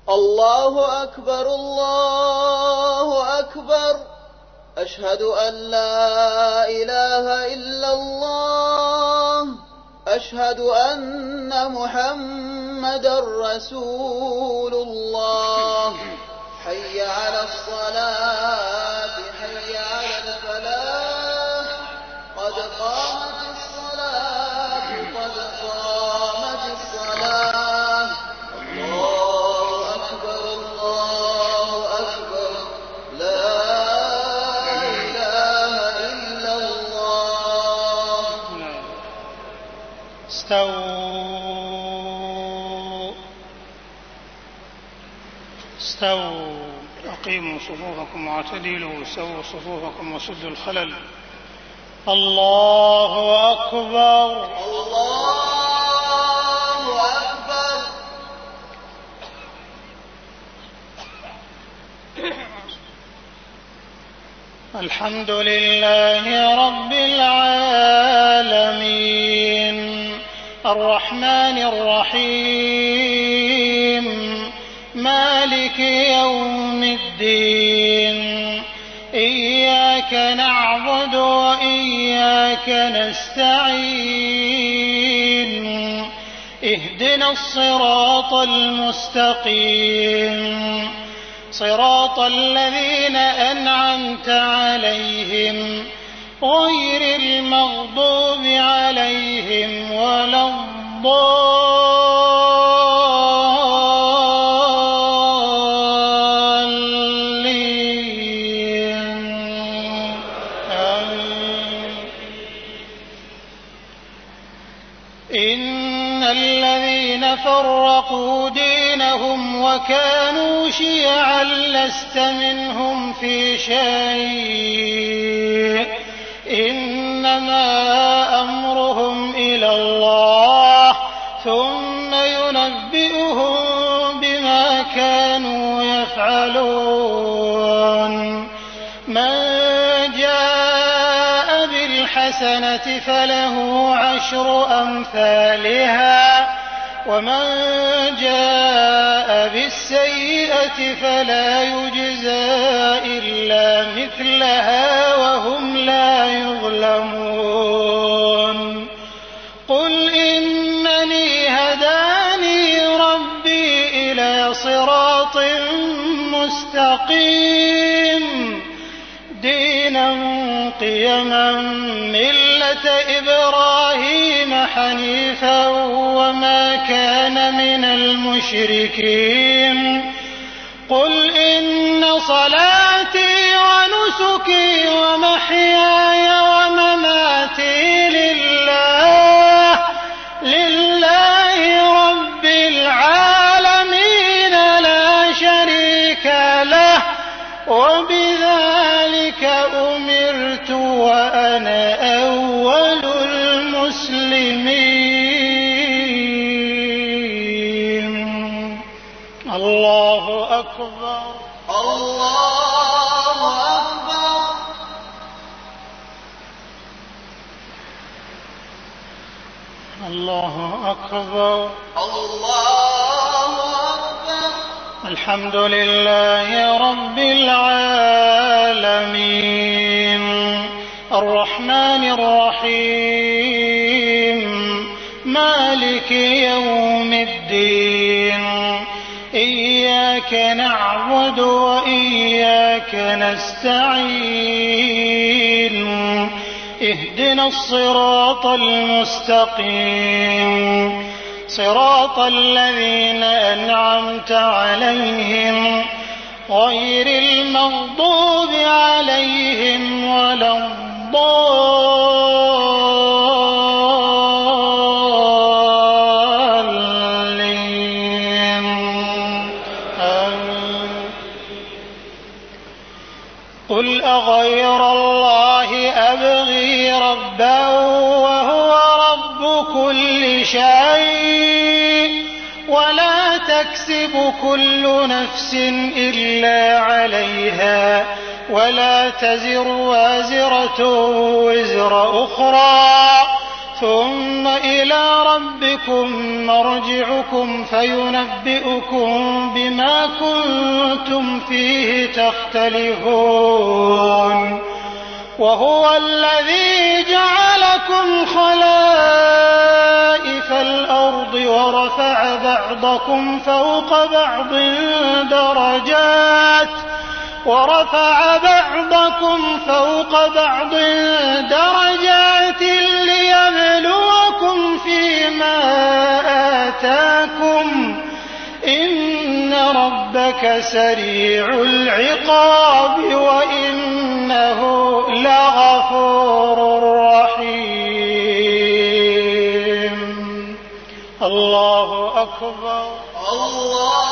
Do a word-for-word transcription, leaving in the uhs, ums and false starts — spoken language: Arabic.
الله أكبر الله أكبر أشهد أن لا إله إلا الله أشهد أن محمدا رسول الله حي على الصلاة حي على الفلاح قد قامت الصلاة قد قامت الصلاة الله أكبر الله أكبر لا إله إلا الله. استووا استووا أقيموا صفوفكم واعتدلوا سووا صفوفكم وسدوا الخلل. الله أكبر الله أكبر. الحمد لله رب العالمين الرحمن الرحيم مالك يوم الدين إياك نعبد وإياك نستعين اهدنا الصراط المستقيم صراط الذين أنعمت عليهم غير المغضوب عليهم ولا الضالين. إن الذين فرقوا دينهم وكانوا شيعا لست منهم في شيء إنما أمرهم إلى الله ثم ينبئهم بما كانوا يفعلون. من جاء بالحسنة فله عشر أمثالها ومن جاء بالسيئة فلا يجزى إلا مثلها وهم لا يظلمون. قل إنني هداني ربي إلى صراط مستقيم دينا قيما ملة إبراهيم حنيفا وما كان من المشركين. قل إن صلاتي ونسكي ومحياي ومماتي لله لله رب العالمين لا شريك له وبذلك أمرت وأنا أول المسلمين. الله أكبر الله أكبر. الله أكبر الله أكبر. الحمد لله رب العالمين الرحمن الرحيم مالك يوم الدين إياك نعبد وإياك نستعين اهدنا الصراط المستقيم صراط الذين أنعمت عليهم غير المغضوب عليهم ولا الضالين. قل أغير الله أبغي ربا وهو رب كل شيء ولا تكسب كل نفس إلا عليها ولا تزر وازرة وزر أخرى ثم إلى ربكم مرجعكم فينبئكم بما كنتم فيه تختلفون وهو الذي جعلكم خلائف الأرض ورفع بعضكم فوق بعض درجات ورفع بعضكم فوق بعض درجات ليبلوكم فيما آتاكم إن ربك سريع العقاب وإنه لغفور رحيم. الله أكبر. الله